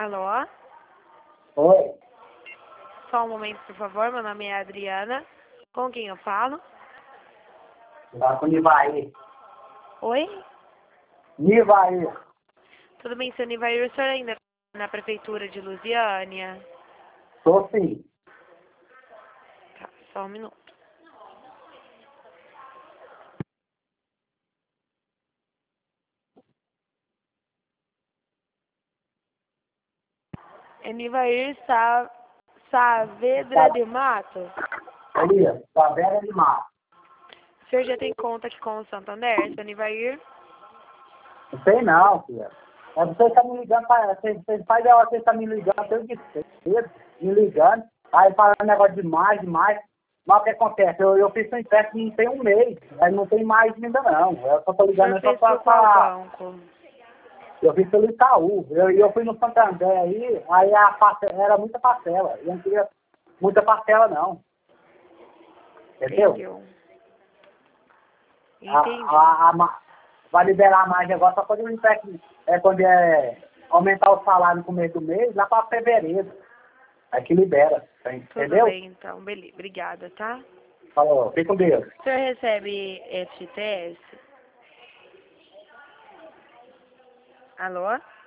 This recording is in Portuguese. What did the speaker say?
Alô? Oi, Só um momento, por favor. Meu nome é Adriana. Com quem eu falo? tá com o Nivaí. Oi? Nivaí, Tudo bem, seu Nivair? O senhor ainda tá na prefeitura de Lusiânia? tô sim. Tá, só um minuto. É Nivair Saavedra de Matos? Ali, Favela de Mar. O senhor já tem conta aqui com o Santander, seu Nivair? Não sei não, filha. É você tá me ligando, você faz a hora que você tá me ligando, eu disse, me ligando, aí falando negócio demais. Mas o que acontece? Eu fiz um empréstimo tem um mês, aí não tem mais ainda não. Eu só tô O ligando senhor só fez por qual banco? eu fiz pelo Itaú. Eu fui no Santander aí a parcela, era muita parcela. Eu não queria muita parcela não. Entendeu? Entendeu? Entendi. Vai liberar mais negócio só quando o empréstimo quando aumentar o salário no começo do mês, lá para fevereiro. Aí que libera, Tudo entendeu? bem, então. Beleza. Obrigada, tá? Falou, fica com Deus. O senhor recebe FGTS? Alô?